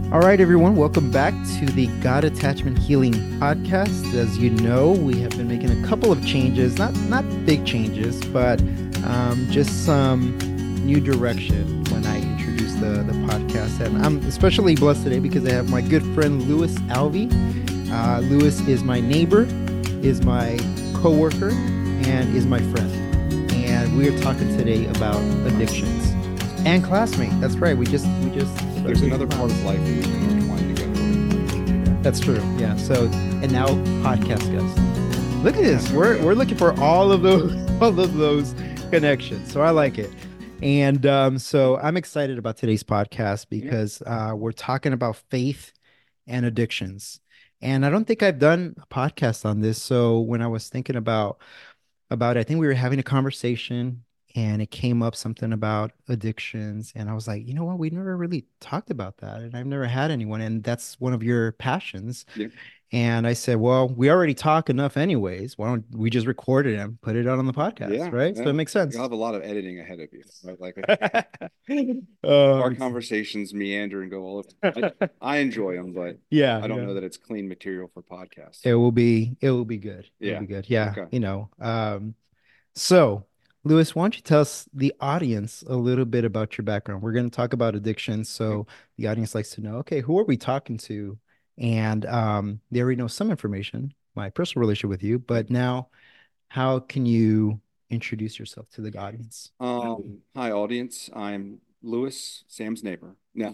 All right, everyone, welcome back to the God Attachment Healing Podcast. As you know, we have been making a couple of changes, not big changes, but just some new direction when I introduce the podcast. And I'm especially blessed today because I have my good friend Louis Alvey. Louis is my neighbor, is my coworker, and is my friend. And we are talking today about addictions and classmate. That's right. We just. There's another part of life that we can intertwine together. That's true. Yeah. So, and now podcast guest. Look at this. We're looking for all of those connections. So I like it. And so I'm excited about today's podcast because we're talking about faith and addictions. And I don't think I've done a podcast on this. So when I was thinking about it, I think we were having a conversation and it came up something about addictions. And I was like, you know what? We never really talked about that. And I've never had anyone. And that's one of your passions. Yeah. And I said, well, we already talk enough anyways. Why don't we just record it and put it out on the podcast? Right. So it makes sense. You'll have a lot of editing ahead of you. Right? Like our conversations meander and go all over. I enjoy them, but I don't know that it's clean material for podcasts. It will be good. Yeah. It'll be good. Yeah. Okay. So Louis, why don't you tell us, the audience, a little bit about your background? We're going to talk about addiction. So the audience likes to know, okay, who are we talking to? And they already know some information, my personal relationship with you, but now how can you introduce yourself to the audience? Hi, audience. I'm Louis, Sam's neighbor.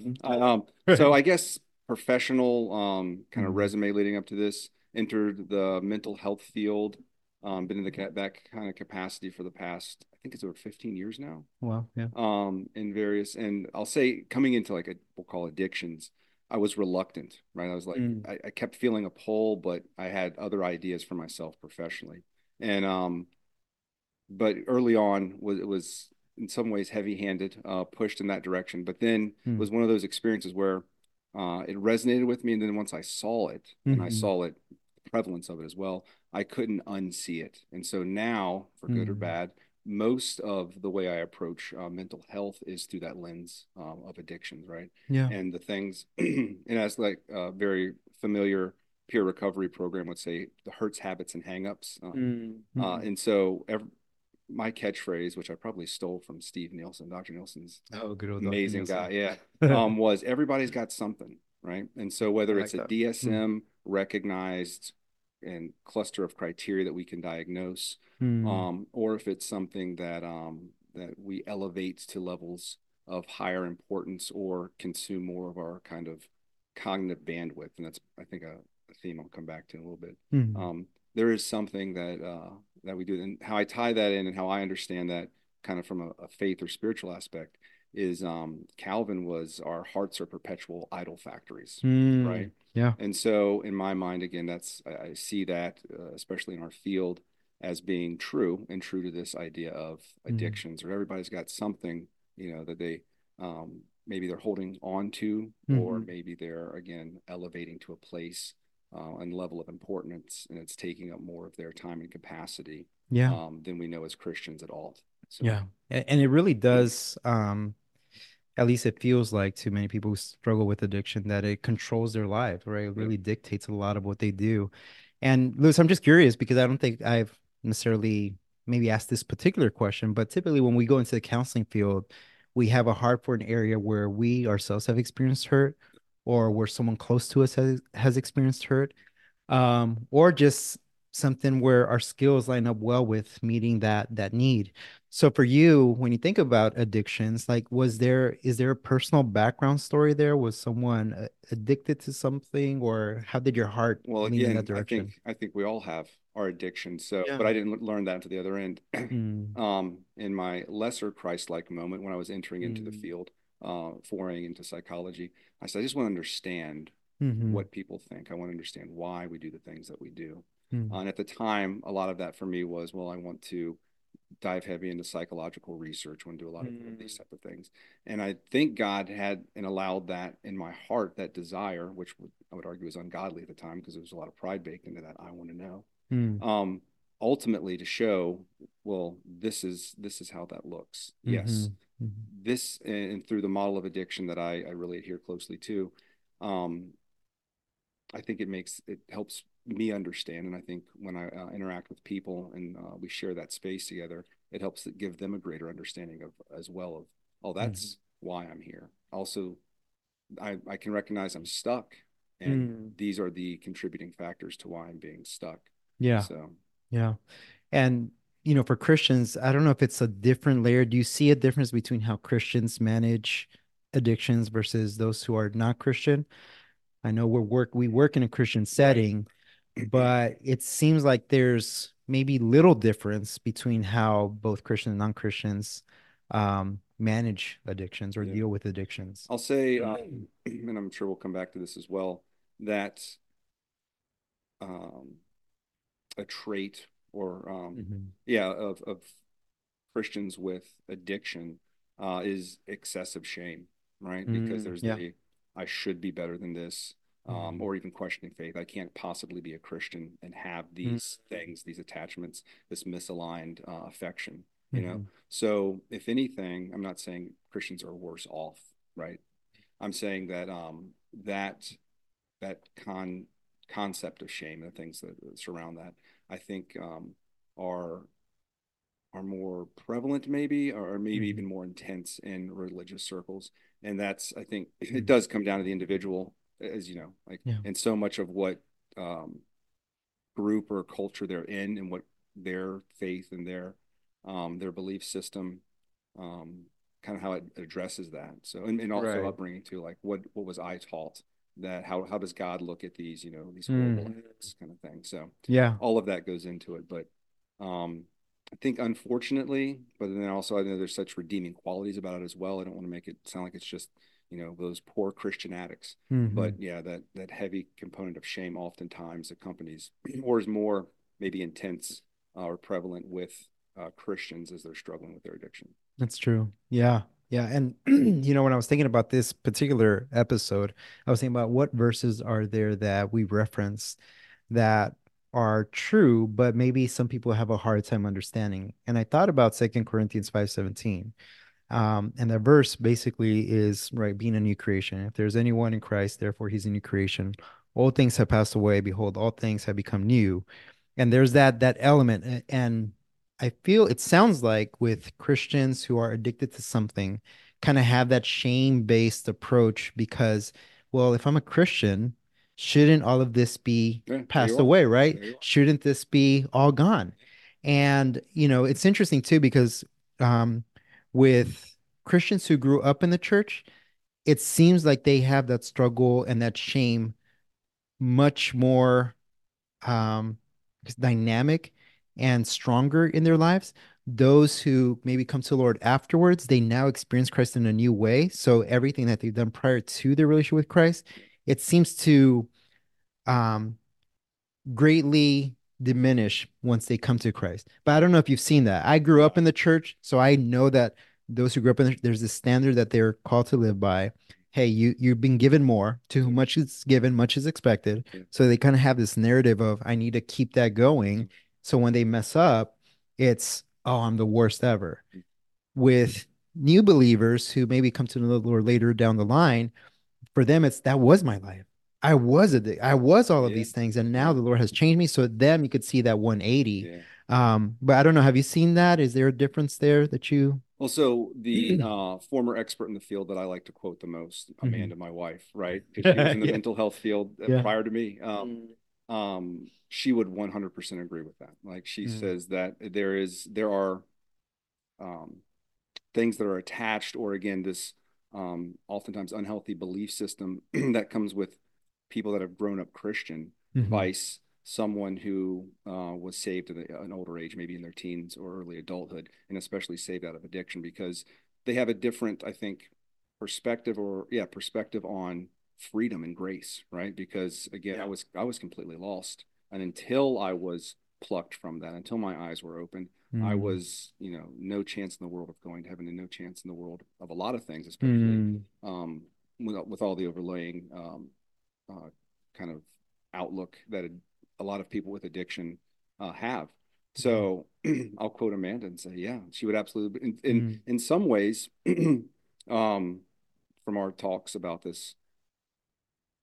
So I guess professional kind of resume leading up to this, entered the mental health field. Been in that kind of capacity for the past, I think it's over 15 years now. Wow. Yeah. In various, and I'll say coming into we'll call addictions, I was reluctant, right? I was like, I kept feeling a pull, but I had other ideas for myself professionally. And, but early on it was in some ways heavy-handed, pushed in that direction. But then it was one of those experiences where it resonated with me. And then once I saw it, and I saw it, the prevalence of it as well, I couldn't unsee it. And so now, for good or bad, most of the way I approach mental health is through that lens of addictions, right? Yeah. And the things, and as like a very familiar peer recovery program would say, the hurts, habits, and hangups. And so my catchphrase, which I probably stole from Steve Nielsen, Dr. Nielsen's good old amazing guy, was everybody's got something, right? And so whether it's a DSM recognized and cluster of criteria that we can diagnose, or if it's something that that we elevate to levels of higher importance or consume more of our kind of cognitive bandwidth, and that's, I think, a theme I'll come back to in a little bit. There is something that we do, and how I tie that in and how I understand that kind of from a faith or spiritual aspect is Calvin was, our hearts are perpetual idol factories, right? Yeah. And so in my mind, again, I see that, especially in our field, as being true to this idea of addictions, or everybody's got something, that they maybe they're holding on to, or maybe they're, again, elevating to a place and level of importance, and it's taking up more of their time and capacity than we know as Christians at all. So, yeah. And it really does, at least it feels like, to many people who struggle with addiction, that it controls their life, right? It really dictates a lot of what they do. And Louis, I'm just curious because I don't think I've necessarily maybe asked this particular question, but typically when we go into the counseling field, we have a heart for an area where we ourselves have experienced hurt, or where someone close to us has experienced hurt, or just something where our skills line up well with meeting that need. So for you, when you think about addictions, like, is there a personal background story there? Was someone addicted to something, or how did your heart lean in that direction? I think we all have our addictions. So, but I didn't learn that to the other end. In my lesser Christ-like moment, when I was entering into the field, foraying into psychology, I said, I just want to understand what people think. I want to understand why we do the things that we do. And at the time, a lot of that for me was, well, I want to dive heavy into psychological research, I want to do a lot of these type of things. And I think God had and allowed that in my heart, that desire, which I would argue was ungodly at the time because there was a lot of pride baked into that. I want to know. Ultimately to show, well, this is how that looks. Yes. This, and through the model of addiction that I really adhere closely to, um, I think it helps me understand. And I think when I interact with people and we share that space together, it helps give them a greater understanding of as well of, oh, that's why I'm here. Also, I can recognize I'm stuck, and Mm. these are the contributing factors to why I'm being stuck. Yeah. So, Yeah. And, for Christians, I don't know if it's a different layer. Do you see a difference between how Christians manage addictions versus those who are not Christian? I know we work in a Christian right. setting, but it seems like there's maybe little difference between how both Christian and non-Christians manage addictions or Yeah. deal with addictions. I'll say, and I'm sure we'll come back to this as well, that um, a trait or Hmm. yeah of Christians with addiction is excessive shame, right? Because Mm, there's yeah. the I should be better than this, Hmm. or even questioning faith. I can't possibly be a Christian and have Mm, these things, these attachments, this misaligned affection, you know? hmm. So, if anything, I'm not saying Christians are worse off, right? I'm saying that that that concept of shame and the things that surround that, I think are are more prevalent maybe or maybe Hmm. even more intense in religious circles. And that's, I think it Mm, does come down to the individual, as you know, like, yeah. and so much of what um, group or culture they're in and what their faith and their belief system, um, kind of how it addresses that. So, and also Right. upbringing too, like what was I taught, that how does God look at these, these horrible Mm, acts kind of thing. So yeah. all of that goes into it. But um, I think unfortunately, but then also I know there's such redeeming qualities about it as well. I don't want to make it sound like it's just, those poor Christian addicts. But Hmm. yeah, that heavy component of shame oftentimes accompanies or is more maybe intense or prevalent with Christians as they're struggling with their addiction. That's true. Yeah. Yeah. And, when I was thinking about this particular episode, I was thinking about what verses are there that we reference that are true, but maybe some people have a hard time understanding. And I thought about Second Corinthians 5:17. And that verse basically is right, being a new creation. If there's anyone in Christ, therefore he's a new creation. All things have passed away. Behold, all things have become new. And there's that element. And I feel it sounds like with Christians who are addicted to something, kind of have that shame-based approach because, well, if I'm a Christian, shouldn't all of this be Yeah, there you passed are. away, right? There you Shouldn't this be all gone? And, it's interesting too because um, with Christians who grew up in the church, it seems like they have that struggle and that shame much more um, dynamic and stronger in their lives. Those who maybe come to the Lord afterwards, they now experience Christ in a new way. So everything that they've done prior to their relationship with Christ, it seems to um, greatly diminish once they come to Christ. But I don't know if you've seen that. I grew are. up in the church, so I know that those who grew up in there's a standard that they're called to live by. Hey, you've been given more. To Yeah. whom much is given, much is expected. Yeah. So they kind of have this narrative of I need to keep that going. So when they mess up, it's oh, I'm the worst ever. With new believers who maybe come to the Lord later down the line, for them it's that was my life. I was all of Yeah. these things, and now Yeah. the Lord has changed me. So them you could see that 180. Yeah. But I don't know, have you seen that? Is there a difference there that you Well, so the former expert in the field that I like to quote the most, Mhm. Amanda, my wife, right? Because she was in the Yeah. mental health field Yeah. prior to me. She would 100% agree with that. Like she Mm. says that there are um, things that are attached, or again, this oftentimes unhealthy belief system that comes with people that have grown up Christian, Mhm. vice someone who was saved at an older age, maybe in their teens or early adulthood, and especially saved out of addiction because they have a different, I think, perspective on freedom and grace, right? Because again, Yeah. I was completely lost, and until I was plucked from that, until my eyes were opened, I Mm. was, no chance in the world of going to heaven and no chance in the world of a lot of things, especially Mm. um, with all the overlaying uh, kind of outlook that a lot of people with addiction have. So I'll quote Amanda and say, yeah, she would absolutely, Mm. in some ways, from our talks about this,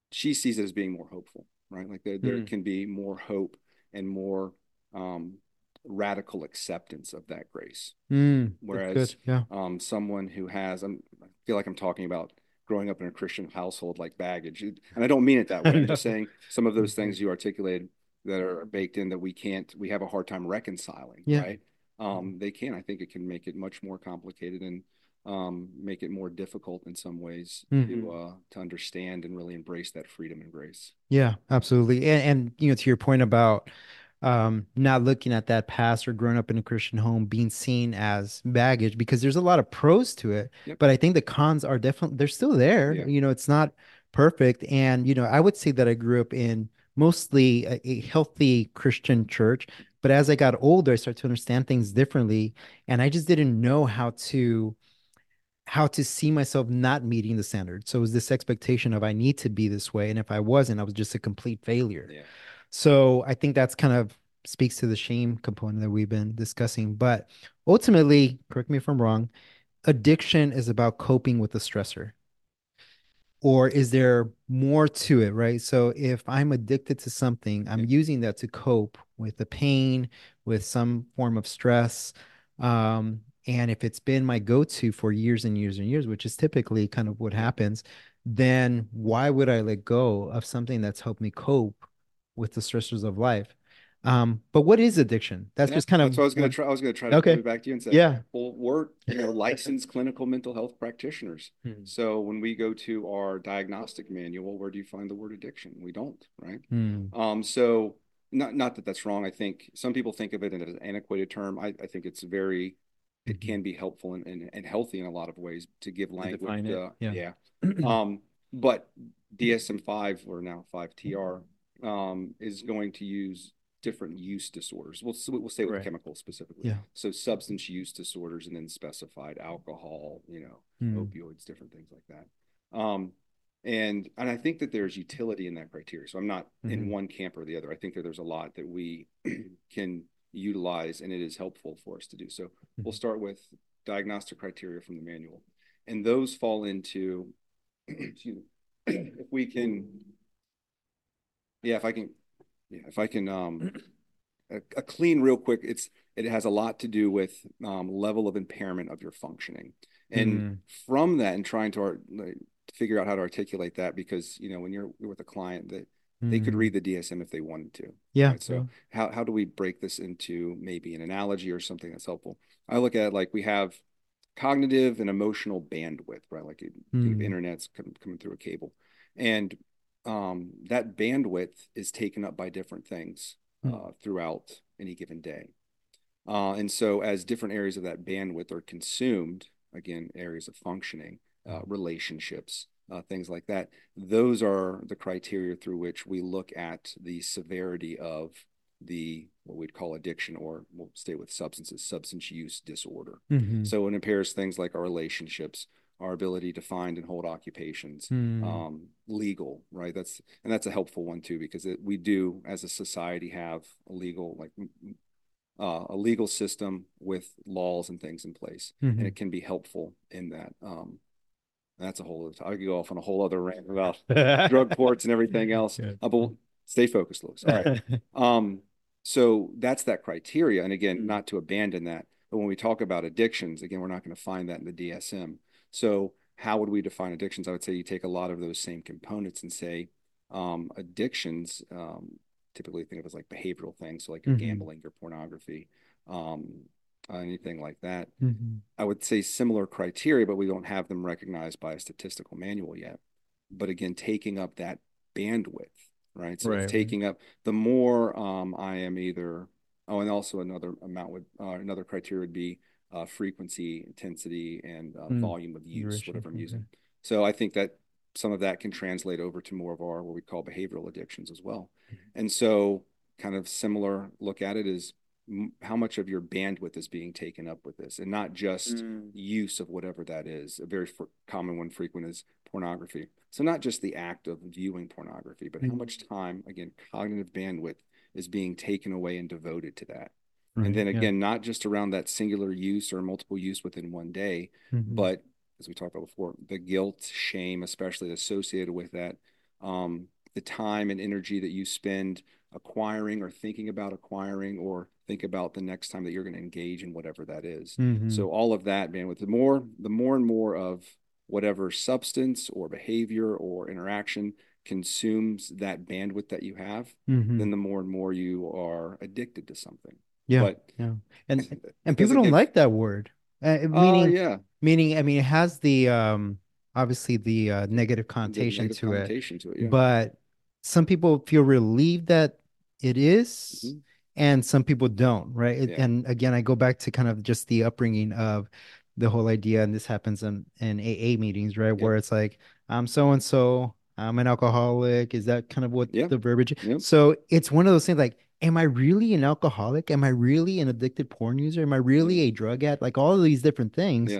she sees it as being more hopeful, right? Like there Mm. can be more hope and more um, radical acceptance of that grace. That's Whereas good. Yeah. someone who has, I feel like I'm talking about growing up in a Christian household like baggage, and I don't mean it that way. I'm No. just saying some of those things you articulated that are baked in that we have a hard time reconciling, Yeah. right? They can. I think it can make it much more complicated and make it more difficult in some ways Hmm. to understand and really embrace that freedom and grace. Yeah, absolutely. And to your point about not looking at that past or growing up in a Christian home being seen as baggage, because there's a lot of pros to it, Yep. but I think the cons are definitely they're still there. Yeah. It's not perfect. And I would say that I grew up in mostly a healthy Christian church, but as I got older, I started to understand things differently, and I just didn't know how to see myself not meeting the standard. So it was this expectation of I need to be this way. And if I wasn't, I was just a complete failure. Yeah. So I think that's kind of speaks to the shame component that we've been discussing. But ultimately, correct me if I'm wrong, addiction is about coping with the stressor. Or is there more to it, right? So if I'm addicted to something, I'm Yeah. using that to cope with the pain, with some form of stress. And if it's been my go-to for years and years and years, which is typically kind of what Yeah. happens, then why would I let go of something that's helped me cope with the stressors of life? But what is addiction? That's Yeah, just kind that's of what I was going to one. try. I was going to try to Okay. pivot back to you and say, Yeah. well, we're, licensed clinical mental health practitioners. Hmm. So when we go to our diagnostic manual, where do you find the word addiction? We don't, right? Hmm. So not that that's wrong. I think some people think of it as an antiquated term. I think it Mhm. can be helpful and healthy in a lot of ways to give To language. define it. Yeah. Yeah. But DSM-5 or now 5TR is going to use different use disorders. We'll stay with Right. chemical specifically. Yeah. So substance use disorders and then specified alcohol, Hmm. opioids, different things like that. And I think that there's utility in that criteria. So I'm not in Hmm. one camp or the other. I think that there's a lot that we can utilize and it is helpful for us to do. So we'll Hmm. start with diagnostic criteria from the manual. And those fall into, excuse me, if we can, yeah, if I can a clean real quick, it has a lot to do with level of impairment of your functioning, and Hmm. from that and trying to figure out how to articulate that, because when you're with a client that they could Hmm. read the DSM if they wanted to, Yeah. right? Yeah. So how do we break this into maybe an analogy or something that's helpful? I look at, like, we have cognitive and emotional bandwidth, right? Like, you think of Hmm. internet's coming through a cable, and that bandwidth is taken up by different things Hmm. throughout any given day. And so, as different areas of that bandwidth are consumed, again, areas of functioning, relationships, things like that, those are the criteria through which we look at the severity of what we'd call addiction, or we'll stay with substances, substance use disorder. Hmm. So it impairs things like our relationships, our ability to find and hold occupations, Hmm. legal, right? That's a helpful one too, because we do as a society have a legal system with laws and things in place, and Hmm. it can be helpful in that. That's a whole. I could go off on a whole other rant about drug courts and everything else. Yeah. But stay focused, Lewis. All right. Um, so that's that criteria, and again, not to abandon that. But when we talk about addictions, again, we're not going to find that in the DSM. So how would we define addictions? I would say you take a lot of those same components and say addictions. Typically think of as like behavioral things, so like your Hmm. gambling, your pornography, um, anything like that. Hmm. I would say similar criteria, but we don't have them recognized by a statistical manual yet. But again, taking up that bandwidth, right? So it's Right. Right. taking up the more I am either, oh, and also another criteria would be frequency, intensity, and Mm. volume of use, Duration. whatever I'm Okay. using. So I think that some of that can translate over to more of our what we call behavioral addictions as well. And so, kind of similar look at it is how much of your bandwidth is being taken up with this, and not just Mm. use of whatever that is. A very common one, frequent, is pornography. So not just the act of viewing pornography, but how Mm. much time, again, cognitive bandwidth is being taken away and devoted to that. And Right. then Yeah. again, not just around that singular use or multiple use within one day, Hmm. but as we talked about before, the guilt, shame, especially associated with that, the time and energy that you spend acquiring or thinking about acquiring, or think about the next time that you're going to engage in whatever that is. Mm-hmm. So all of that, man, with the more and more of whatever substance or behavior or interaction consumes that bandwidth that you have, Mm-hmm. then the more and more you are addicted to something. Yeah, But yeah. And and because people don't again, like that word. Meaning yeah, meaning I mean it has the obviously the negative the connotation negative to it, connotation to it. Yeah. but some people feel relieved that it is Hmm. and some people don't, right? Yeah. And again, I go back to kind of just the upbringing of the whole idea, and this happens in AA meetings, right? Yep. Where it's like, I'm so and so, I'm an alcoholic. Is that kind of what Yeah. the verbiage? Yep. So it's one of those things like, am I really an alcoholic? Am I really an addicted porn user? Am I Yeah. really a drug addict? Like all of these different things. Yeah.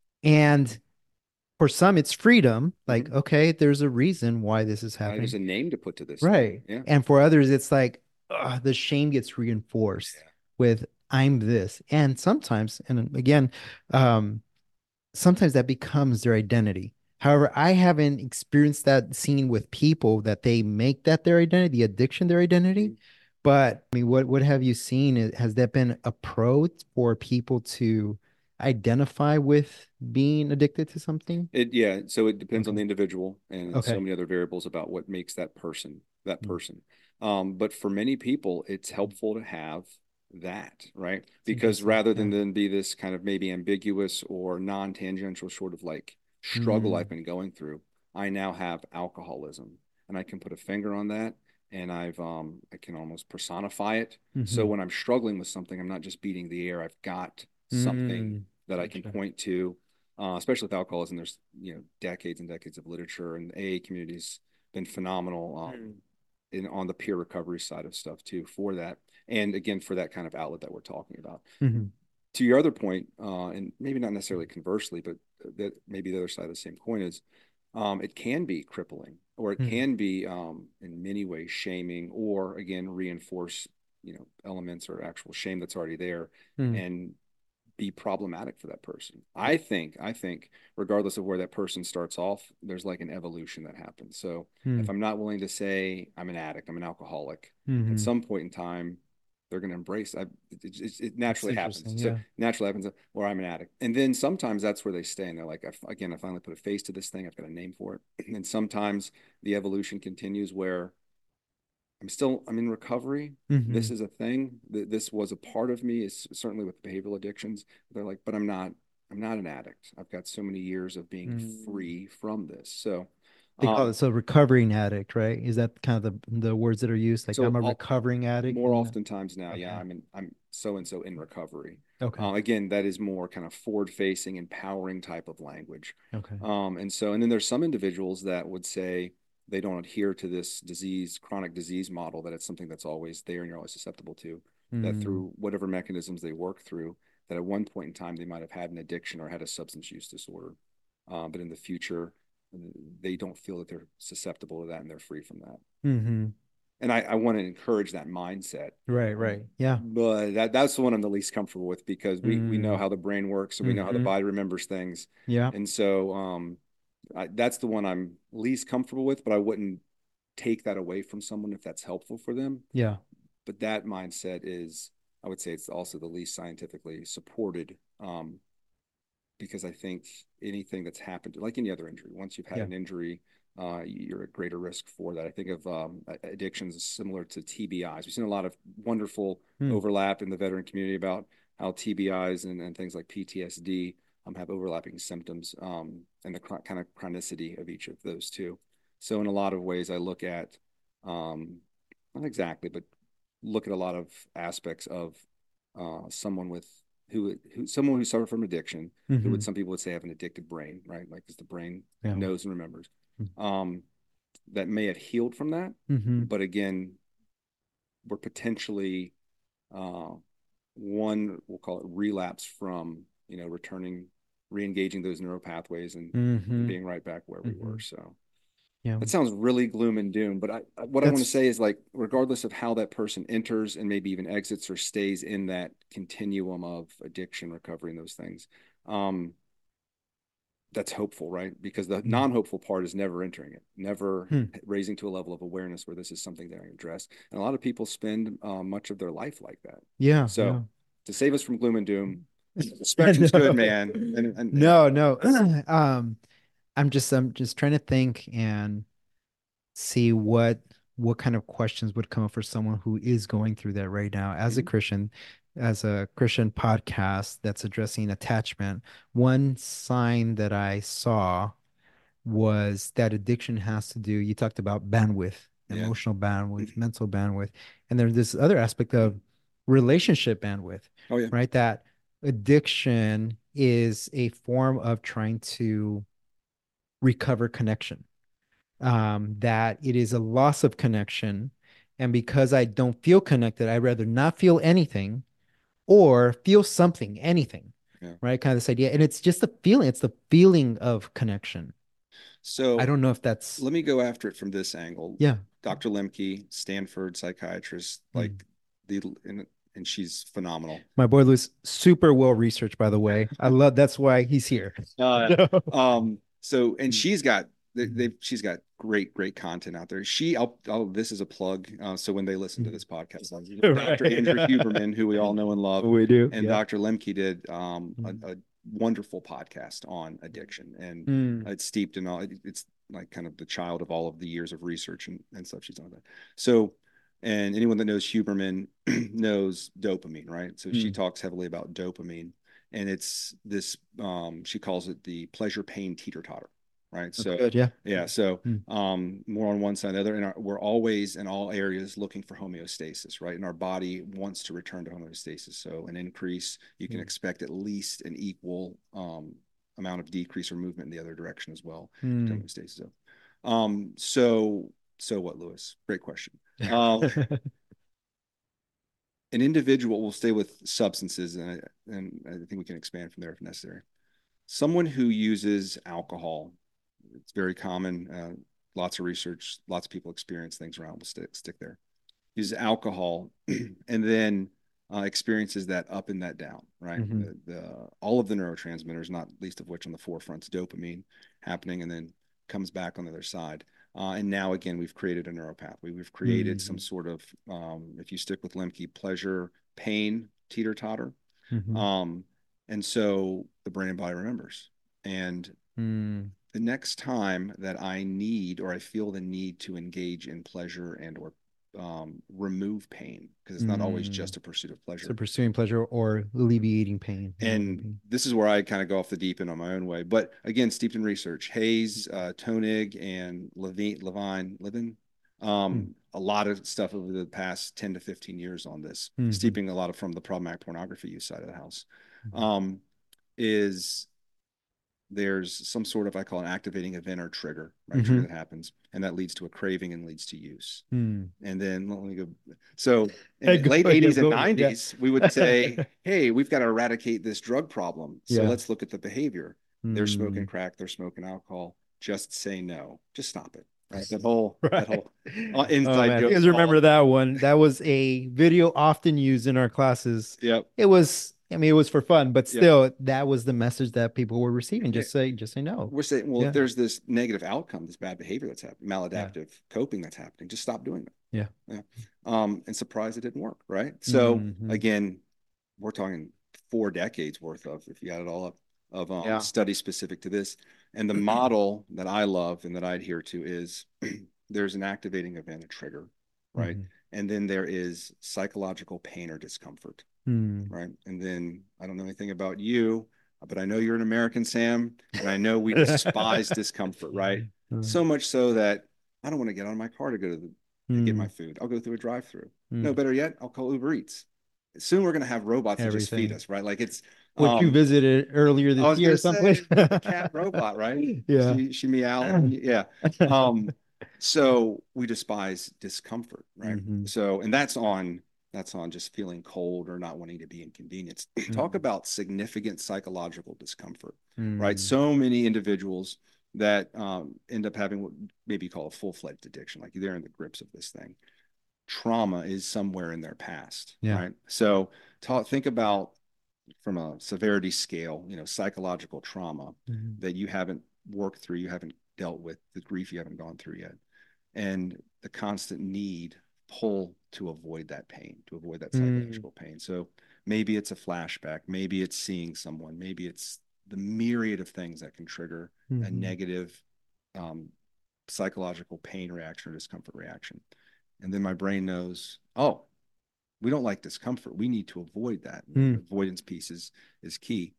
And for some, it's freedom. Like, Hmm. okay, there's a reason why this is happening. There's a name to put to this thing. Right. Yeah. And for others, it's like the shame gets reinforced Yeah. with I'm this. And sometimes, and again, um, sometimes that becomes their identity. However, I haven't experienced that scene with people that they make that their identity, the addiction their identity. Mhm. But I mean, what have you seen? Has that been a pro for people to identify with being addicted to something? Yeah, so it depends on Okay. the individual and so Okay. many other variables about what makes that person that person. But for many people, it's helpful to have that, right? It's Because interesting. rather Yeah. than be this kind of maybe ambiguous or non-tangential sort of like struggle I've Mm. been going through, I now have alcoholism, and I can put a finger on that, and I can almost personify it. So Hmm. when I'm struggling with something, I'm not just beating the air. I've got something Mm. that I can Gotcha. point to, especially with alcoholism. There's decades and decades of literature, and the AA community's been phenomenal Mm. in on the peer recovery side of stuff too for that, and again for that kind of outlet that we're talking about. Hmm. To your other point, and maybe not necessarily conversely, but that maybe the other side of the same coin is it can be crippling, or it Mm. can be in many ways shaming, or again reinforce elements or actual shame that's already there, Mm. and be problematic for that person. I think regardless of where that person starts off, there's like an evolution that happens. So if Mm. I'm not willing to say I'm an addict, I'm an alcoholic, at Hmm. some point in time, they're going to embrace it That's naturally happens. interesting. So Yeah. naturally happens, or I'm an addict. And then sometimes that's where they stay. And they're like, again, I finally put a face to this thing. I've got a name for it. And sometimes the evolution continues where I'm in recovery. This Hmm. is a thing. This was a part of me. It's certainly with behavioral addictions. They're like, but I'm not an addict. I've got so many years of being Mm. free from this. So, They call um, it so recovering addict, right? Is that kind of the words that are used? Like so I'm a all, recovering addict more in the oftentimes now, yeah, okay. I'm so and so in recovery. Okay. Again, that is more kind of forward facing, empowering type of language. Okay. And then there's some individuals that would say they don't adhere to this chronic disease model, that it's something that's always there and you're always susceptible to, that Mm. through whatever mechanisms they work through, that at one point in time they might have had an addiction or had a substance use disorder. But in the future, they don't feel that they're susceptible to that and they're free from that. Hmm. And I want to encourage that mindset, Right, right. Yeah. but that's the one I'm the least comfortable with, because we know Mm. how the brain works and we know how the Hmm. body remembers things. Yeah. And so that's the one I'm least comfortable with, but I wouldn't take that away from someone if that's helpful for them. Yeah. But that mindset is, I would say, it's also the least scientifically supported, because I think anything that's happened, like any other injury, once you've had Yeah. an injury, you're at greater risk for that. I think of addictions similar to TBIs. We've seen a lot of wonderful Mm. overlap in the veteran community about how TBIs and things like PTSD have overlapping symptoms, and the kind of chronicity of each of those two. So in a lot of ways, I look at, not exactly, but look at a lot of aspects of someone with someone who suffered from addiction, who Hmm. would some people would say have an addicted brain, right? Like, because the brain Yeah. knows and remembers. Um, that may have healed from that, Hmm. but again, we're potentially uh, one, we'll call it relapse from returning, re-engaging those neural pathways, and Hmm. being right back where we Hmm. were. So Yeah. that sounds really gloom and doom, but what I want to That's say is, like, regardless of how that person enters and maybe even exits or stays in that continuum of addiction, recovery, and those things, um, that's hopeful, right? Because the non-hopeful part is never entering it, never raising to a level of awareness where this is something that I address. And a lot of people spend much of their life like that. Yeah, So yeah. to save us from gloom and doom, the spectrum's good, man. No, no. I'm just trying to think and see what kind of questions would come up for someone who is going through that right now as a Mhm. Christian, as a Christian podcast that's addressing attachment. One sign that I saw was that addiction has to do, you talked about bandwidth, Yeah. emotional bandwidth, mental bandwidth, and there's this other aspect of relationship bandwidth, Oh yeah. right? That addiction is a form of trying to recover connection, that it is a loss of connection. And because I don't feel connected, I'd rather not feel anything or feel something, anything, Yeah. right? Kind of this idea. And it's just the feeling, it's the feeling of connection. I So don't know if that's, let me go after it from this angle. yeah. Dr. Lemke, Stanford psychiatrist, Mm. like the and she's phenomenal. My boy Louis, super well researched, by the way. I love that's why he's here. Uh, so and Mm. she's got great content out there. This is a plug. So when they listen to this podcast, Dr. Andrew Huberman, who we all know and love, We do. and Yeah. Dr. Lemke did Mm. a wonderful podcast on addiction, and Mm. it's steeped in all. It's like kind of the child of all of the years of research and stuff she's done with that. So, and anyone that knows Huberman knows dopamine, right? So she Mm. talks heavily about dopamine, and it's this she calls it the pleasure pain teeter totter, right? That's So good. Yeah. yeah, so Mm. more on one side, the other, and we're always in all areas looking for homeostasis, right? And our body wants to return to homeostasis. So an increase, you can Mm. expect at least an equal amount of decrease or movement in the other direction as well. Mm. Homeostasis. So what, Lewis? Great question. An individual will stay with substances, and I think we can expand from there if necessary. Someone who uses alcohol, it's very common. Lots of research, lots of people experience things around. We'll stick there. Uses alcohol, and then experiences that up and that down. Right, Mhm. all of the neurotransmitters, not least of which on the forefront's dopamine happening, and then comes back on the other side. And now again, we've created a neuropathway. We've created some Mhm. sort of, if you stick with Lemke, pleasure, pain, teeter totter. Mhm. Um, and so the brain and body remembers. And Mm. the next time that I need or I feel the need to engage in pleasure and or remove pain, because it's not always Mm. just a pursuit of So pleasure. pursuing pleasure or alleviating pain, removing And pain. this is where I kind of go off the deep end on my own way. But again, steeped in research, Hayes, Tonig, and Levin, Mm. a lot of stuff over the past 10 to 15 years on this, Mhm. steeping a lot of from the problematic pornography use side of the house, Mhm. um, is there's some sort of, I call an activating event or trigger, right? Trigger Mhm. that happens, and that leads to a craving and leads to use. Mm. And then let me go. So in Hey, the late yeah, 80s and go. Yeah. 90s, we would say, hey, we've got to eradicate this drug problem. So Yeah. let's look at the behavior. They're smoking Mm. crack, they're smoking alcohol. Just say no. Just stop it. Right. That Right. whole Oh inside man, you joke. guys remember that one? That was a video often used in our classes. Yep. It was, I mean, it was for fun, but Yep. still, that was the message that people were receiving. Yeah. Just say no. We're saying, well, if Yeah. there's this negative outcome, this bad behavior that's happening, Yeah. maladaptive coping that's happening, just stop doing it. Yeah. Yeah. And surprised it didn't work. Right. So Hmm. again, we're talking 4 decades worth of, if you add it all up, of Yeah. study specific to this. And the model that I love and that I adhere to is there's an activating event, a trigger, right? Hmm. And then there is psychological pain or discomfort, Hmm. right? And then I don't know anything about you, but I know you're an American, Sam, and I know we despise discomfort, right? So much so that I don't want to get out of my car to go to get my Hmm. food. I'll go through a drive-through. No, Hmm. better yet, I'll call Uber Eats. Soon we're going to have robots that just feed Everything. us, right? Like it's Which you visited earlier I this was year gonna someplace. say the cat robot, right? Yeah. She meow, yeah. Um, so we despise discomfort, right? Hmm. So and that's on just feeling cold or not wanting to be inconvenienced. Talk Hmm. about significant psychological discomfort, right? Hmm. So many individuals that end up having what maybe you call a full-fledged addiction, like they're in the grips of this thing. Trauma is somewhere in their past, Yeah. right? So think about from a severity scale, psychological trauma Mm-hmm. that you haven't worked through, you haven't dealt with, the grief you haven't gone through yet, and the constant need, pull to avoid that pain, to avoid that Mm-hmm. psychological pain. So maybe it's a flashback, maybe it's seeing someone, maybe it's the myriad of things that can trigger a Mm-hmm. negative um, psychological pain reaction or discomfort reaction. And then my brain knows, oh, we don't like discomfort. We need to avoid that. And the avoidance piece is key.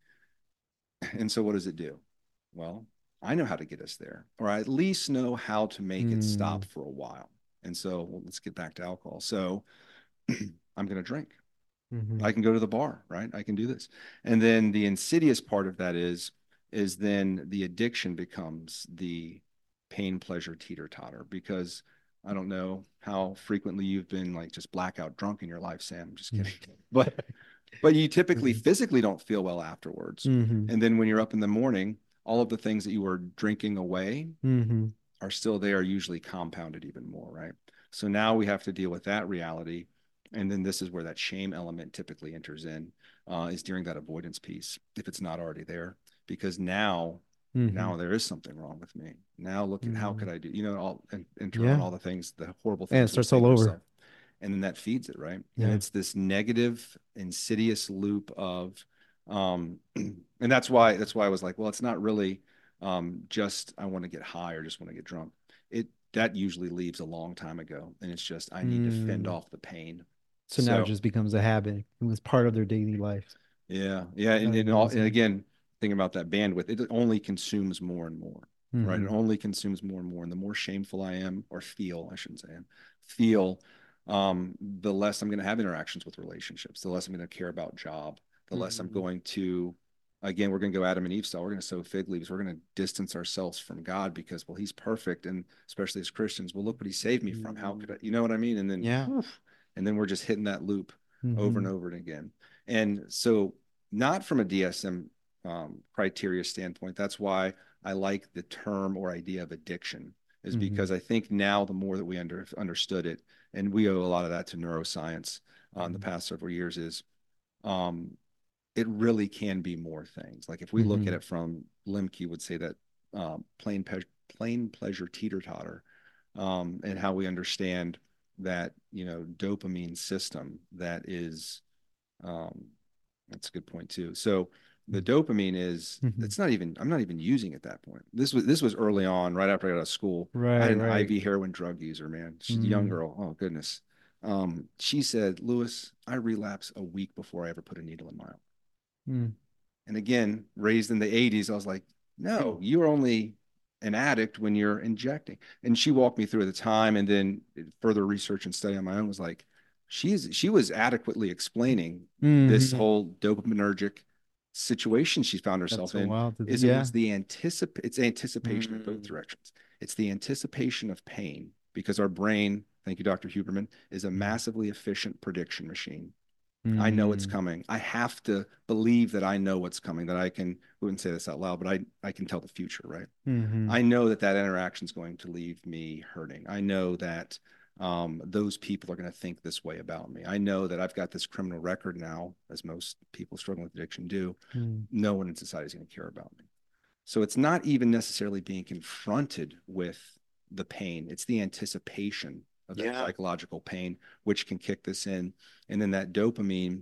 And so what does it do? Well, I know how to get us there, or I at least know how to make it Mm-hmm. stop for a while. And so let's get back to alcohol. So I'm going to drink. Mm-hmm. I can go to the bar, right? I can do this. And then the insidious part of that is then the addiction becomes the pain pleasure teeter totter because I don't know how frequently you've been like just blackout drunk in your life, Sam. I'm just kidding. But you typically physically don't feel well afterwards. Mm-hmm. And then when you're up in the morning, all of the things that you were drinking away Mm-hmm. are still there, usually compounded even more, right? So now we have to deal with that reality. And then this is where that shame element typically enters in, is during that avoidance piece, if it's not already there. Because Mm-hmm. now there is something wrong with me. Now look at how could Mm-hmm. I do, all and enter on Yeah. all the things, the horrible And it things we starts say all to over. ourselves. And then that feeds it, right? And Yeah. it's this negative, insidious loop of, and that's why I was like, well, it's not really just I want to get high or just want to get drunk. It that usually leaves a long time ago, and it's just I need to fend Mm. off the pain. So now it So just becomes a habit. It was part of their daily life. yeah, That's and amazing. again, thinking about that bandwidth, it only consumes more and more, right? It Mm-hmm. only consumes more and more, and the more shameful I am, or feel, I shouldn't say, feel, the less I'm going to have interactions with relationships, the less I'm going to care about job, the less I'm Mm-hmm. going to, again, we're going to go Adam and Eve style. We're going to sow fig leaves. We're going to distance ourselves from God because, well, He's perfect, and especially as Christians, well, look what He saved me from. How could I, you know what I mean? And then, Yeah. and then we're just hitting that loop over and Mm-hmm. over and again. And so, not from a DSM criteria standpoint, that's why I like the term or idea of addiction, is Mm-hmm. because I think now the more that we understood it, and we owe a lot of that to neuroscience in the past several years, is um, it really can be more things. Like if we look Mm-hmm. at it from Lemke would say that plain pleasure teeter totter, and how we understand that dopamine system that is um, that's a good point too. So the dopamine is Mm-hmm. it's not even I'm not even using at that point. This was early on, right after I got out of school. I Right, had an right. IV heroin drug user, man. She's a young Mm. girl. Oh goodness. She said, Lewis, I relapse a week before I ever put a needle in my arm. Mm. And again, raised in the 80s, I was like, no, you're only an addict when you're injecting. And she walked me through at the time, and then further research and study on my own was like, she was adequately explaining this Mm-hmm. whole dopaminergic situation she found That's herself so in. wild. Is it Yeah. was the it's anticipation in both Mm. directions. It's the anticipation of pain because our brain, thank you, Dr. Huberman, is a Mm. massively efficient prediction machine. I know it's Mm. coming. I have to believe that I know what's coming, that I can, we wouldn't say this out loud, but I can tell the future, right? Mm-hmm. I know that that interaction is going to leave me hurting. I know that those people are going to think this way about me. I know that I've got this criminal record now, as most people struggling with addiction do. Mm. No one in society is going to care about me. So it's not even necessarily being confronted with the pain, it's the anticipation of that Yeah. psychological pain, which can kick this in. And then that dopamine,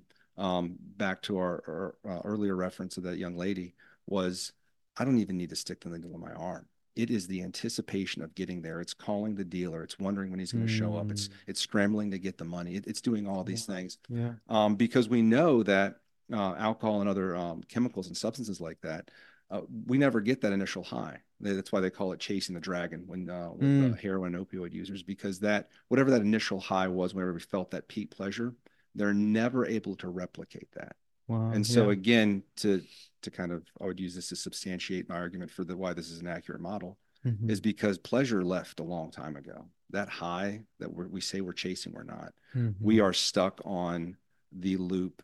back to our earlier reference of that young lady, was I don't even need to stick the needle in my arm. It is the anticipation of getting there. It's calling the dealer. It's wondering when he's going to show up. It's Mm. it's scrambling to get the money. It's doing all these Wow. things, Yeah. because we know that alcohol and other chemicals and substances like that, we never get that initial high. That's why they call it chasing the dragon when with Mm. heroin and opioid users, because that whatever that initial high was, whenever we felt that peak pleasure, they're never able to replicate that. Wow. And so Yeah. again, to kind of I would use this to substantiate my argument for the why this is an accurate model, Mm-hmm. is because pleasure left a long time ago. That high that we say we're chasing, we're not. Mm-hmm. We are stuck on the loop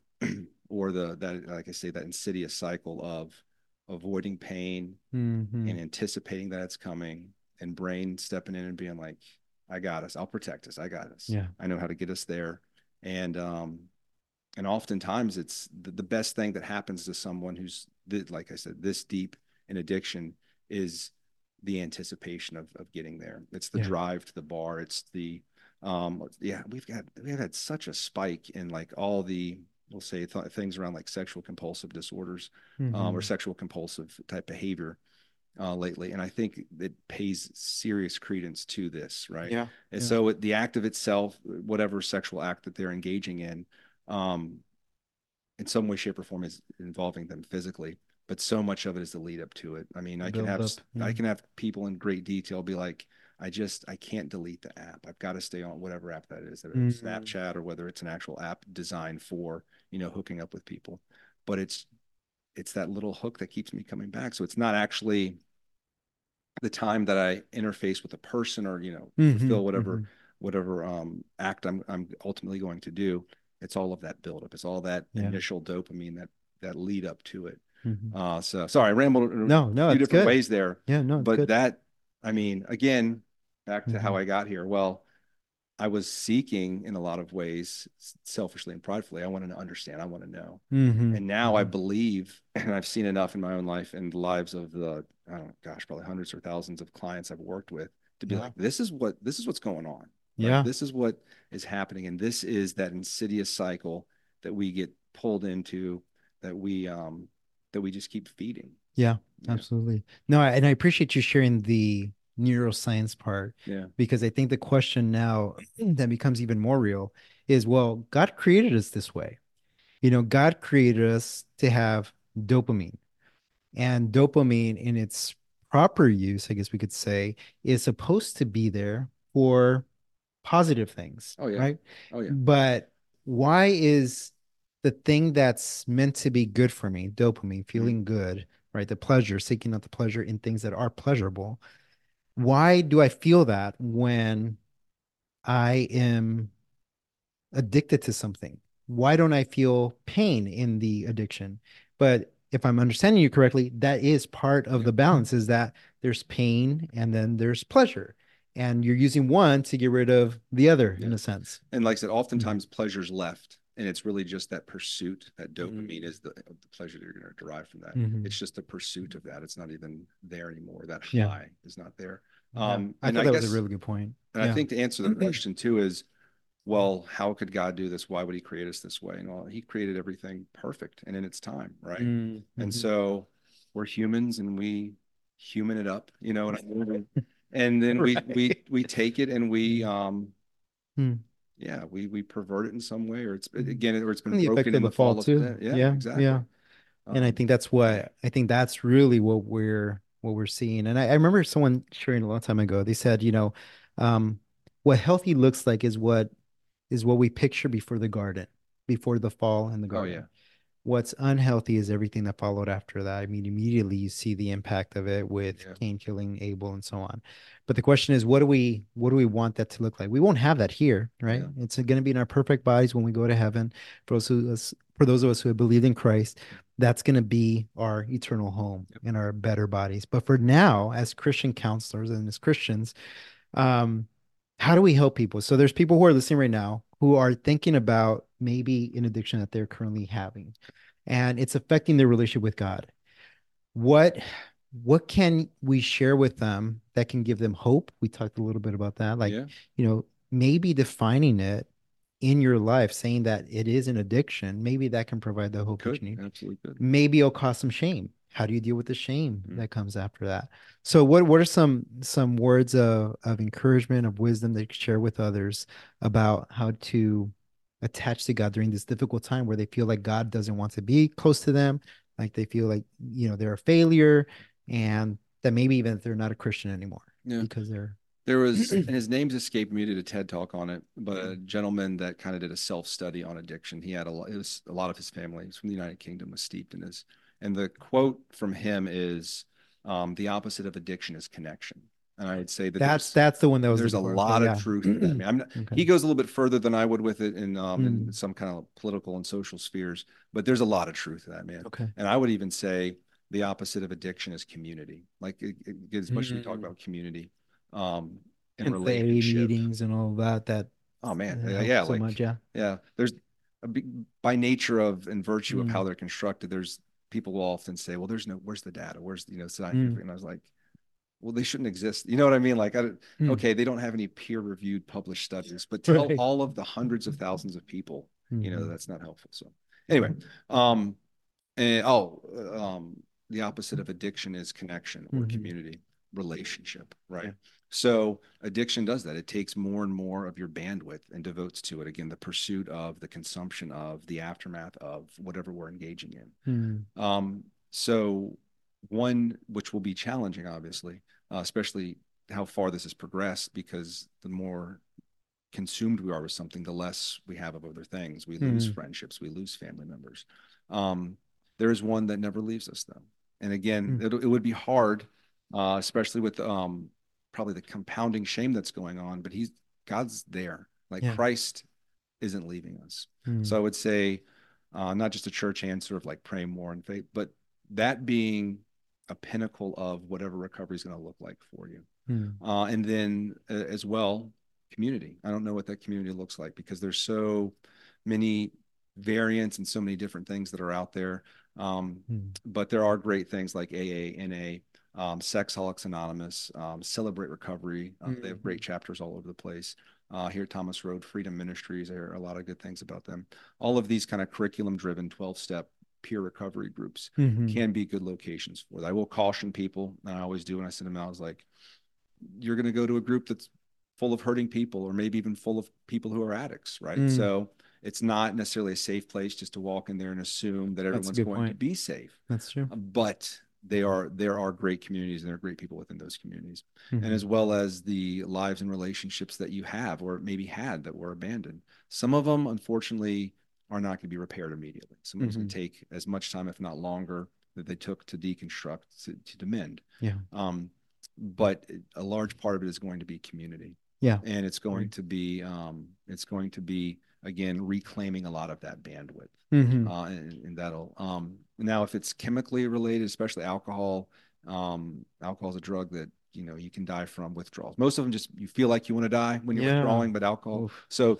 or that like I say that insidious cycle of avoiding pain Mm-hmm. and anticipating that it's coming, and brain stepping in and being like, I got us, I'll protect us, I got us, Yeah. I know how to get us there. And and oftentimes it's the best thing that happens to someone who's, like I said, this deep in addiction is the anticipation of getting there. It's the Yeah. drive to the bar. It's the yeah, we've had such a spike in like all the, we'll say things around like sexual compulsive disorders, or Hmm. sexual compulsive type behavior lately, and I think it pays serious credence to this, right? Yeah. And Yeah. so the act of itself, whatever sexual act that they're engaging um, in some way, shape, or form is involving them physically, but so much of it is the lead up to it. I mean, The build up. I Yeah. can have people in great detail be like, I can't delete the app. I've got to stay on whatever app that is, whether it's Hmm. Snapchat or whether it's an actual app designed for, hooking up with people. But it's that little hook that keeps me coming back. So it's not actually the time that I interface with a person or, Hmm. fulfill Hmm. whatever act I'm ultimately going to do. It's all of that buildup. It's all that Yeah. initial dopamine, that lead up to it. Hmm. So sorry, I rambled in No, a no, few it's different good. ways there, Yeah, no, it's but good. that, I mean, again, back to how Hmm. I got here. Well, I was seeking in a lot of ways, selfishly and pridefully. I wanted to understand. I want to know. Hmm. And now I Hmm. believe, and I've seen enough in my own life and the lives of I don't know, gosh, probably hundreds or thousands of clients I've worked with to be Yeah. like, this is what's going on, right? Yeah. This is what is happening. And this is that insidious cycle that we get pulled into, that we just keep feeding. Yeah, Yeah. absolutely. No, and I appreciate you sharing the neuroscience part Yeah. because I think the question now that becomes even more real is, well, God created us this way. God created us to have dopamine, and dopamine in its proper use, I guess we could say, is supposed to be there for positive things, Oh yeah. right? Oh yeah. But why is the thing that's meant to be good for me, dopamine, Mhm. feeling good, right? The pleasure, seeking out the pleasure in things that are pleasurable. Why do I feel that when I am addicted to something? Why don't I feel pain in the addiction? But if I'm understanding you correctly, that is part of Yeah. the balance is that there's pain and then there's pleasure. And you're using one to get rid of the other in Yeah. a sense. And like I said, Mhm. oftentimes pleasure's left, and it's really just that pursuit. That dopamine Mhm. is the pleasure that you're going to derive from that. Mhm. It's just the pursuit of that. It's not even there anymore. That Yeah. high is not there. Yeah. I And thought I that was a guess, really good point. and I Yeah. think to answer the question too is, well, how could God do this? Why would He create us this way? And well, He created everything perfect and in its time, right? And Mm-hmm. so we're humans, and we human it up, and I mean? And then we we Right. we take it and we Mm. yeah, we pervert it in some way, or it's Mm. again, or it's been And the effect broken of in the the fall fall of too. sin. Yeah, Yeah. exactly. Yeah. And I think that's really what we're seeing. And I remember someone sharing a long time ago. They said, um, what healthy looks like is what we picture before the garden, before the fall in the Oh yeah, garden. What's unhealthy is everything that followed after that. I mean, immediately you see the impact of it with yeah, Cain killing Abel and so on. But the question is, what do we want that to look like? We won't have that here, right? yeah, It's going to be in our perfect bodies when we go to heaven. For those of us who have believed in Christ, that's going to be our eternal home yep, in our better bodies. But for now, as Christian counselors and as Christians, um, how do we help people? So there's people who are listening right now who are thinking about maybe an addiction that they're currently having, and it's affecting their relationship with God. What what can we share with them that can give them hope? We talked a little bit about that, like, yeah. maybe defining it in your life, saying that it is an addiction, maybe that can provide the hope that Could you need. absolutely could. Maybe it'll cause some shame. How do you deal with the shame Mhm. that comes after that? So what are some words of encouragement, of wisdom that you could share with others about how to attach to God during this difficult time where they feel like God doesn't want to be close to them, like they feel like, they're a failure, and that maybe even if they're not a Christian anymore Yeah. because they're There was, and his name's escaped me, did a TED talk on it, but a gentleman that kind of did a self study on addiction. He had a lot of his family, he's from the United Kingdom, was steeped in this. And the quote from him is, the opposite of addiction is connection. And I'd say that that's the one that I was there's looking a for. Okay, lot of yeah. truth to that. I mean, Okay. he goes a little bit further than I would with it in Mm, some kind of political and social spheres, but there's a lot of truth to that, man. okay. And I would even say the opposite of addiction is community. Like as much as we talk Mm. about community, um, and And the AA relationship. meetings and all that Oh man, help yeah, so like much. Yeah. yeah. There's by nature of and virtue of how Mm. they're constructed, there's people will often say, well, where's the data? Where's, Mm. scientific? And I was like, well, they shouldn't exist. You know what I mean? Like, Mm. okay, they don't have any peer-reviewed published studies, but tell Right. all of the hundreds of thousands of people, Hmm. that's not helpful. So anyway, um, and, the opposite of addiction is connection or Hmm. community, relationship, Yeah. right? So addiction does that. It takes more and more of your bandwidth and devotes to it. Again, the pursuit of, the consumption of, the aftermath of whatever we're engaging in. Mm. So one which will be challenging, obviously, especially how far this has progressed, because the more consumed we are with something, the less we have of other things. We lose Mm. friendships, we lose family members. Um, there's one that never leaves us, though. And again, Mm. it would be hard, especially with probably the compounding shame that's going on, but God's there. Like Yeah. Christ isn't leaving us. So Mm. I would say, not just a church answer of like praying more in faith, but that being a pinnacle of whatever recovery is going to look like for you. Mm. And then as well, community. I don't know what that community looks like because there's so many variants and so many different things that are out there. Mm. But there are great things like AA, NA, Sexaholics Anonymous, Celebrate Recovery. They have great Mhm. chapters all over the place. Here at Thomas Road, Freedom Ministries, there are a lot of good things about them. All of these kind of curriculum driven 12-step peer recovery groups Mhm. can be good locations for that. I will caution people, and I always do when I send them out, I was like, you're going to go to a group that's full of hurting people or maybe even full of people who are addicts, right? Mm. So it's not necessarily a safe place just to walk in there and assume that That's a everyone's good going to point. be safe. That's true. But there are great communities and there are great people within those communities. And Mhm. as well as the lives and relationships that you have or maybe had that were abandoned. Some of them, unfortunately, are not going to be repaired immediately. Some of those going to Mhm. take as much time, if not longer, that they took to deconstruct, to mend. Yeah. But a large part of it is going to be community, Yeah. and Agree. it's going to be again reclaiming a lot of that bandwidth, Mhm. and that'll now if it's chemically related, especially alcohol. Alcohol is a drug that you can die from withdrawals. Most of them just you feel like you want to die when you're Yeah. withdrawing, but alcohol. Oof. So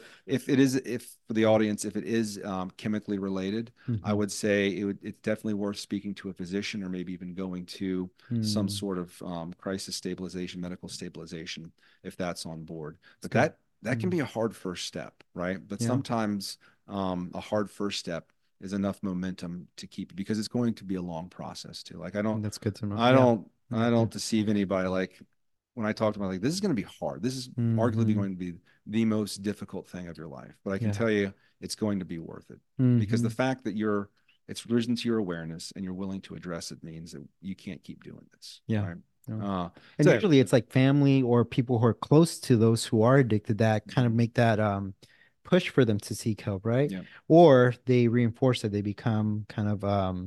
if for the audience, if it is chemically related, I Mhm. would say it's definitely worth speaking to a physician or maybe even going to some Mm. sort of crisis stabilization, medical stabilization, if that's on board. It's But good. that can Mm. be a hard first step, right? But Yeah. sometimes a hard first step is enough momentum to keep it because it's going to be a long process too. Like That's good to know. I Yeah. don't, I I like don't that. deceive anybody. Like when I talk to them, like this is going to be hard. This is arguably Mhm. going to be the most difficult thing of your life. But I can Yeah. tell you, it's going to be worth it because the Mhm. fact that it's risen to your awareness and you're willing to address it means that you can't keep doing this, Yeah. right? Yeah. Uh, And so usually it's like family or people who are close to those who are addicted that kind of mhm, make that push for them to seek help, right? yeah, Or they reinforce it. They become kind of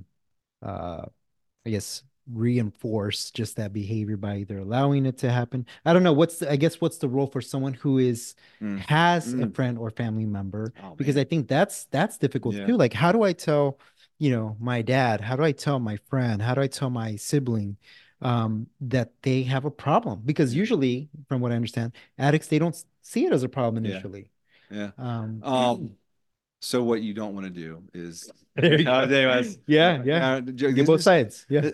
uh I guess reinforce just that behavior by either allowing it to happen. I don't know I guess what's the role for someone who is mm, has a mm. friend or family member Oh because I man, think that's difficult yeah, too. Like how do I tell, my dad, how do I tell my friend, how do I tell my sibling that they have a problem? Because yeah, usually, from what I understand, addicts they don't see it as a problem yeah, initially. yeah. Um, So what you don't want to do is, there you go. anyways, Yeah, yeah. Get this both is sides. Yeah.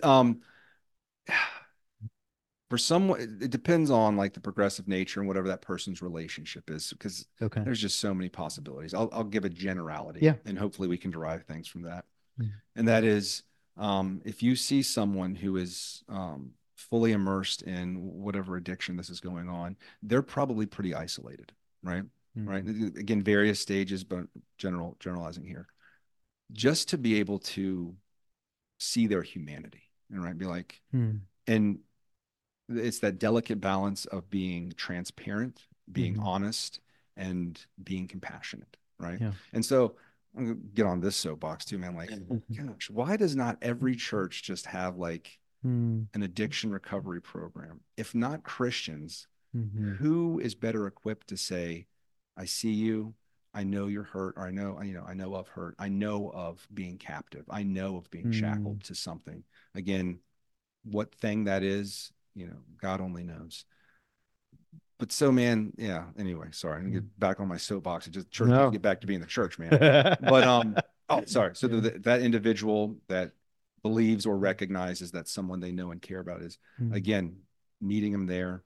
for someone, it depends on like the progressive nature and whatever that person's relationship is, because Okay. there's just so many possibilities. I'll give a generality, Yeah. and hopefully we can derive things from that. Mm. And that is, if you see someone who is fully immersed in whatever addiction this is going on, they're probably pretty isolated, right? Right. Mhm. Again, various stages, but generalizing here. Just to be able to see their humanity and right, be like, Mm. and it's that delicate balance of being transparent, being Mhm. honest, and being compassionate, right? Yeah. And so I'm gonna get on this soapbox too, man. Like, Mhm. gosh, why does not every church just have like Mm. an addiction recovery program? If not Christians, Mhm. who is better equipped to say, I see you, I know you're hurt, or I know of hurt, I know of being captive, I know of being Mm. shackled to something. Again, what thing that is, God only knows. but so man, yeah. Anyway, sorry, I'm gonna Mm. get back on my soapbox. It just church needs to No. get back to being the church, man. But oh, sorry. So Yeah. that individual that believes or recognizes that someone they know and care about is Mm. again meeting them there,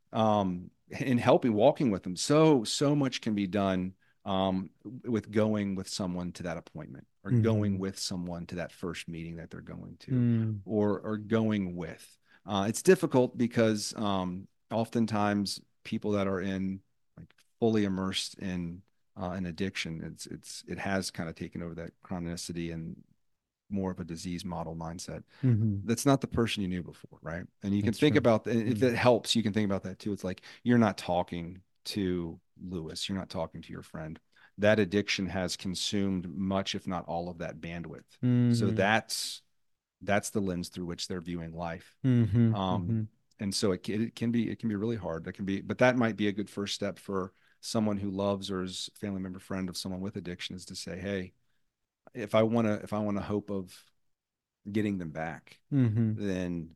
and helping, walking with them. So much can be done with going with someone to that appointment, or going Mhm. with someone to that first meeting that they're going to, Mm. or going with. It's difficult because oftentimes people that are in like fully immersed in an addiction, it has kind of taken over that chronicity and more of a disease model mindset. Mhm. That's not the person you knew before, right? And you can That's think true. about, if Mm. it helps, you can think about that too. It's like you're not talking to Lewis, you're not talking to your friend. That addiction has consumed much, if not all of that bandwidth. So Mhm. that's the lens through which they're viewing life. Mhm. Um, Mhm. and so it can be really hard. But that might be a good first step for someone who loves or is a family member, friend of someone with addiction, is to say, hey, if I want a hope of getting them back, Mhm. then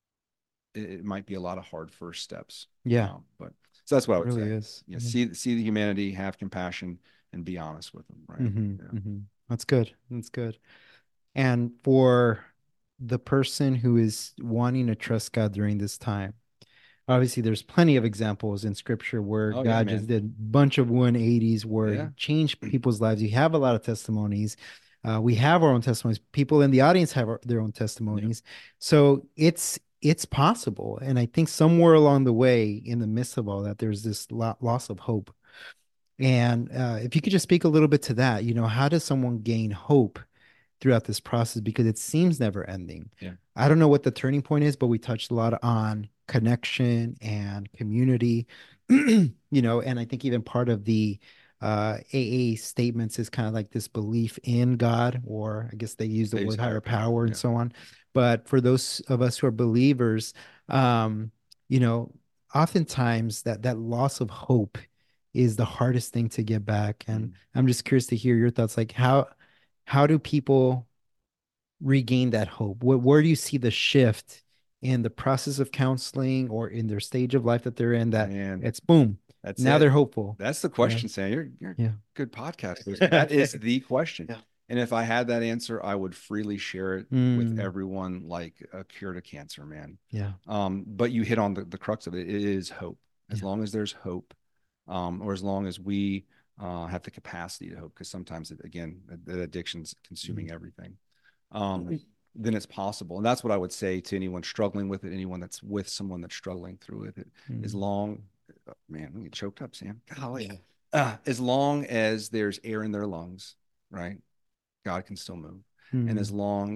it might be a lot of hard first steps. Yeah, But so that's what I it would really say. is. Yeah, Yeah. see the humanity, have compassion, and be honest with them. Right. Mhm. Yeah. Mhm. That's good. That's good. And for the person who is wanting to trust God during this time, obviously there's plenty of examples in scripture where Oh yeah, God just man. did a bunch of 180s where he Yeah. changed people's lives. You have a lot of testimonies. We have our own testimonies. People in the audience have their own Yeah. testimonies. So it's possible. And I think somewhere along the way, in the midst of all that, there's this loss of hope. And if you could just speak a little bit to that, how does someone gain hope throughout this process? Because it seems never ending. Yeah. I don't know what the turning point is, but we touched a lot on connection and community, and I think even part of the AA statements is kind of like this belief in God, or I guess they use the They use word higher higher power. power and Yeah. so on. But for those of us who are believers, um, you know, oftentimes that loss of hope is the hardest thing to get back. And Mm. I'm just curious to hear your thoughts. Like how do people regain that hope? Where do you see the shift in the process of counseling or in their stage of life that they're in, that Man, it's boom, that's now they're it. hopeful? That's the Yeah. question, Sam. You're a Yeah. good podcast host. That is the question. Yeah. And if I had that answer, I would freely share it with Mm, everyone like a cure to cancer, man. yeah. But you hit on the crux of it. It is hope. As Yeah. long as there's hope, or as long as we have the capacity to hope, because sometimes, again, the addiction's consuming Mm, everything, then it's possible. And that's what I would say to anyone struggling with it, anyone that's with someone that's struggling through with it. As mm, long, man, we get choked up, Sam. Golly. yeah. As long as there's air in their lungs, right? God can still move. And Mm,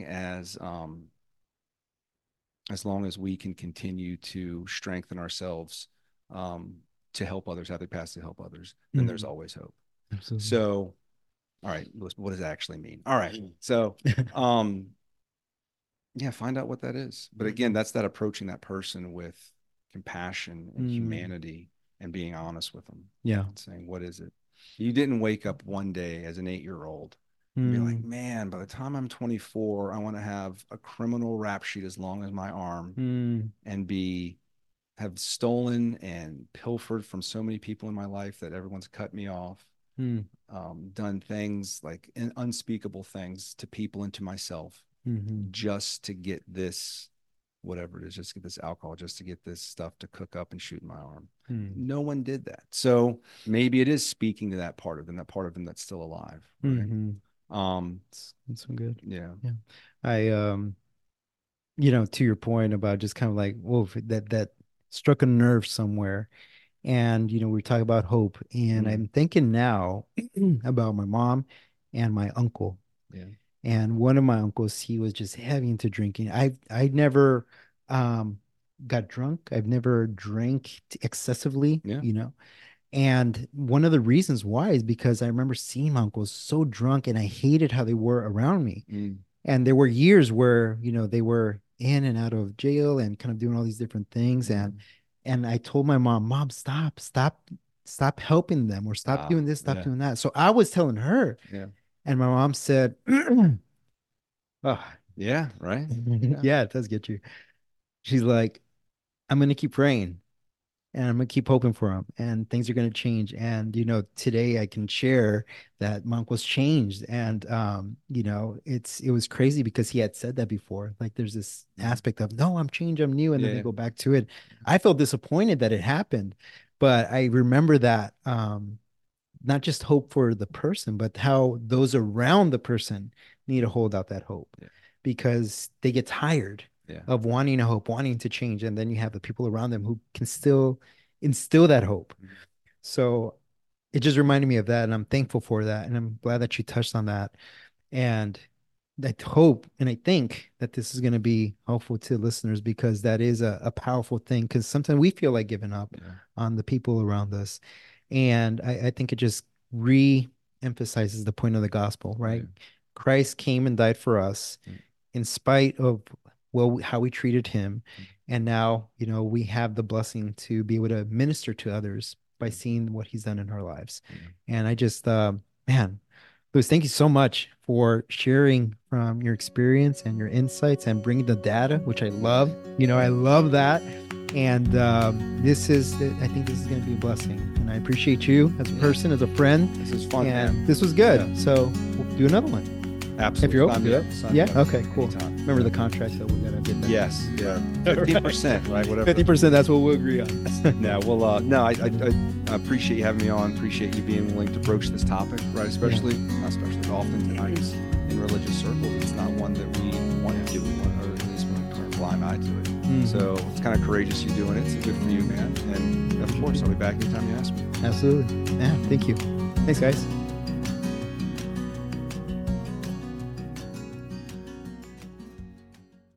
as long as we can continue to strengthen ourselves, um, to help others, have the capacity to help others, then there's mm, always hope. absolutely. So, all right, what does that actually mean? All right. So, um, yeah, find out what that is. But again, Mhm. that's that approaching that person with compassion and Mm, humanity and being honest with them yeah. and saying, what is it? You didn't wake up one day as an 8-year-old and be like, Mm, man, by the time I'm 24, I want to have a criminal rap sheet as long as my arm, mm, and have stolen and pilfered from so many people in my life that everyone's cut me off, mm, done things like unspeakable things to people and to myself, mhm, just to get this, whatever it is, just to get this alcohol, just to get this stuff to cook up and shoot in my arm. mm, No one did that. So maybe it is speaking to that part of them, that's still alive, right? mhm. Um, That's some good. yeah. Yeah. I to your point about just kind of like, whoa, that struck a nerve somewhere. And we talk about hope, and Mm, I'm thinking now about my mom and my uncle. yeah. And one of my uncles, he was just heavy into drinking. I never um got drunk. I've never drank excessively, Yeah. And one of the reasons why is because I remember seeing my uncles so drunk, and I hated how they were around me. Mm, And there were years where, they were in and out of jail and kind of doing all these different things. And mm. I told my mom, Mom, stop helping them, or stop doing this, stop Yeah. doing that. So I was telling her, Yeah. and my mom said, oh, Yeah. Right. Yeah. yeah, it does get you. She's like, I'm gonna keep praying. and I'm gonna keep hoping for him, and things are gonna change. And today I can share that Monk was changed, and it was crazy because he had said that before. Like there's this aspect of no, I'm changed, I'm new, and then they go back to it. I felt disappointed that it happened, but I remember that not just hope for the person, but how those around the person need to hold out that hope because they get tired of wanting to hope, wanting to change. And then you have the people around them who can still instill that hope. So it just reminded me of that. And I'm thankful for that. And I'm glad that you touched on that. And I hope and I think that this is going to be helpful to listeners because that is a powerful thing. Because sometimes we feel like giving up on the people around us. And I think it just re-emphasizes the point of the gospel, right? Christ came and died for us in spite of how we treated him. And now, we have the blessing to be able to minister to others by seeing what he's done in our lives. And I just, man, Louis, thank you so much for sharing from your experience and your insights and bringing the data, which I love. I love that. And I think this is going to be a blessing. And I appreciate you as a person, as a friend. This is fun. And this was good. Yeah. So we'll do another one. Absolutely. If you're open to it. Yeah. Okay, cool. Anytime. Remember the contract that we got to get that. Yes. Yeah. 50%, right? Whatever. 50%, that's what we'll agree on. No, well, no, I appreciate you having me on. Appreciate you being willing to broach this topic, right? Oftentimes in religious circles, it's not one that we want to do, or at least we turn a blind eye to it. So it's kind of courageous you doing it. It's good for you, man. And of course, I'll be back anytime you ask me. Absolutely. Yeah, thank you. Thanks, guys.